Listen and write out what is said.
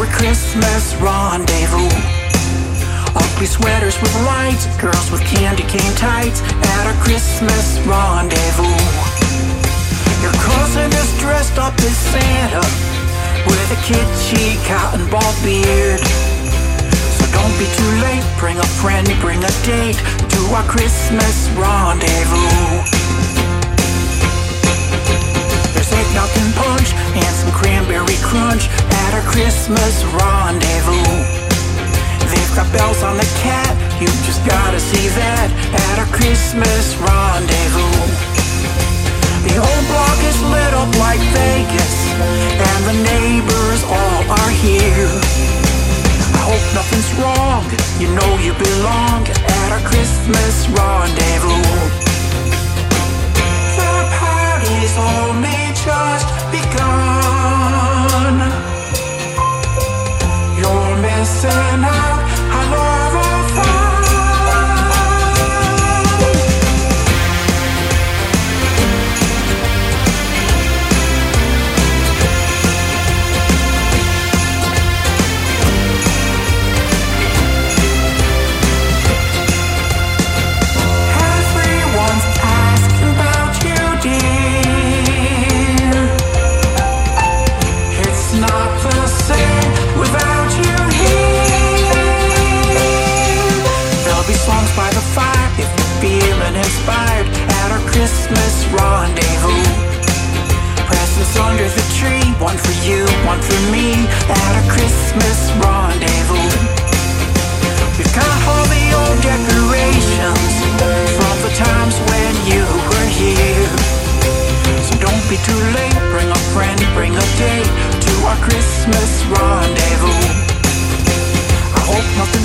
our Christmas rendezvous. Ugly sweaters with lights, girls with candy cane tights at our Christmas rendezvous. Your cousin is dressed up as Santa with a kitschy cotton ball beard. So don't be too late, bring a friend, bring a date to our Christmas rendezvous. There's eggnog and punch and some cranberry crunch at our Christmas rendezvous. They've got bells on the cat, you just gotta see that at our Christmas rendezvous. The old block is lit up like Vegas, and the neighbors all are here. I hope nothing's wrong, you know you belong at our Christmas rendezvous. The party's only just begun. You're missing out on all the fun. Everyone's asking about you, dear. It's not the same without you here. There'll be songs by the fire if you're feeling inspired at our Christmas rendezvous. Presents under the tree, one for you, one for me at our Christmas rendezvous. We've got all the old decorations from the times when you were here. So don't be too late, bring a friend, bring a date to our Christmas rendezvous. I hope nothing